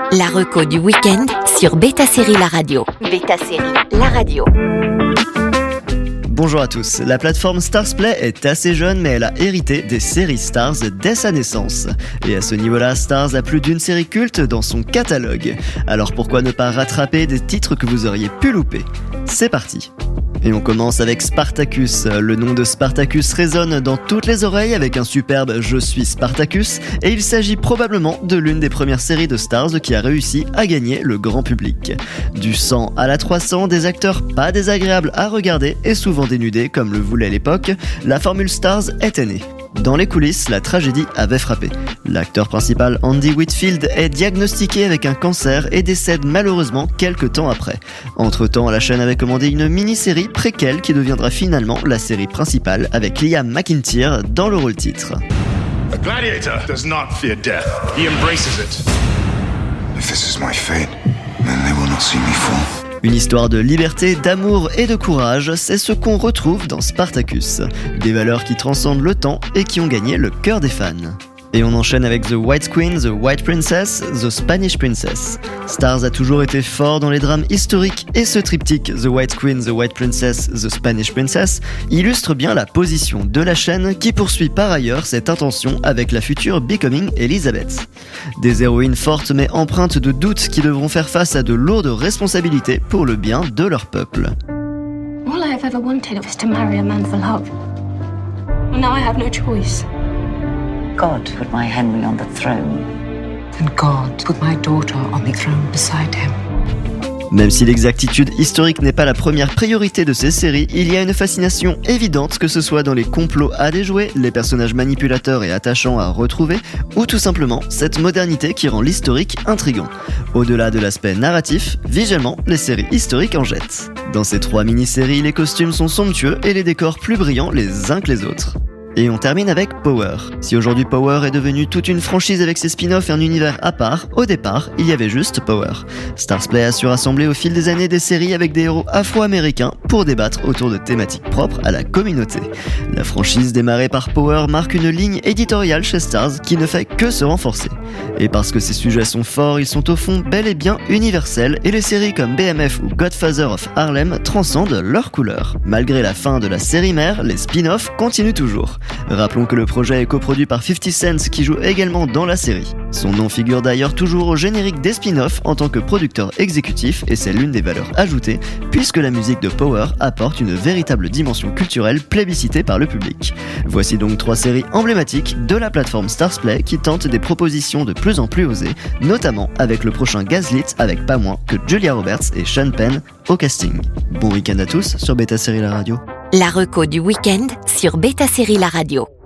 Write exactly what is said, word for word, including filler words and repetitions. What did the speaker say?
La reco du week-end sur Beta Série La Radio. Beta Série La Radio. Bonjour à tous, la plateforme Starzplay est assez jeune mais elle a hérité des séries Starz dès sa naissance. Et à ce niveau-là, Starz a plus d'une série culte dans son catalogue. Alors pourquoi ne pas rattraper des titres que vous auriez pu louper ? C'est parti. Et on commence avec Spartacus. Le nom de Spartacus résonne dans toutes les oreilles avec un superbe « Je suis Spartacus » et il s'agit probablement de l'une des premières séries de Starz qui a réussi à gagner le grand public. Du cent à la trois cents, des acteurs pas désagréables à regarder et souvent dénudés comme le voulait l'époque, la formule Starz était née. Dans les coulisses, la tragédie avait frappé. L'acteur principal Andy Whitfield est diagnostiqué avec un cancer et décède malheureusement quelques temps après. Entre-temps, la chaîne avait commandé une mini-série préquelle qui deviendra finalement la série principale avec Liam McIntyre dans le rôle titre. A gladiator does not fear death. He embraces it. If this is my fate, then they will not see me fall. Une histoire de liberté, d'amour et de courage, c'est ce qu'on retrouve dans Spartacus. Des valeurs qui transcendent le temps et qui ont gagné le cœur des fans. Et on enchaîne avec The White Queen, The White Princess, The Spanish Princess. Starz a toujours été fort dans les drames historiques et ce triptyque The White Queen, The White Princess, The Spanish Princess illustre bien la position de la chaîne qui poursuit par ailleurs cette intention avec la future Becoming Elizabeth. Des héroïnes fortes mais empreintes de doutes qui devront faire face à de lourdes responsabilités pour le bien de leur peuple. All I have ever wanted was to marry a man for love. Well, now I have no choice. God put my Henry on the throne. And God put my daughter on the throne beside him. Même si l'exactitude historique n'est pas la première priorité de ces séries, il y a une fascination évidente que ce soit dans les complots à déjouer, les personnages manipulateurs et attachants à retrouver, ou tout simplement cette modernité qui rend l'historique intriguant. Au-delà de l'aspect narratif, visuellement, les séries historiques en jettent. Dans ces trois mini-séries, les costumes sont somptueux et les décors plus brillants les uns que les autres. Et on termine avec Power. Si aujourd'hui Power est devenu toute une franchise avec ses spin-offs et un univers à part, au départ, il y avait juste Power. Starzplay a su rassembler au fil des années des séries avec des héros afro-américains pour débattre autour de thématiques propres à la communauté. La franchise démarrée par Power marque une ligne éditoriale chez Starz qui ne fait que se renforcer. Et parce que ces sujets sont forts, ils sont au fond bel et bien universels et les séries comme B M F ou Godfather of Harlem transcendent leurs couleurs. Malgré la fin de la série mère, les spin-offs continuent toujours. Rappelons que le projet est coproduit par fifty cent qui joue également dans la série. Son nom figure d'ailleurs toujours au générique des spin-offs en tant que producteur exécutif et c'est l'une des valeurs ajoutées puisque la musique de Power apporte une véritable dimension culturelle plébiscitée par le public. Voici donc trois séries emblématiques de la plateforme Starzplay qui tentent des propositions de plus en plus osées, notamment avec le prochain Gaslit avec pas moins que Julia Roberts et Sean Penn au casting. Bon week-end à tous sur Beta Série La Radio. La reco du week-end sur Beta Série La Radio.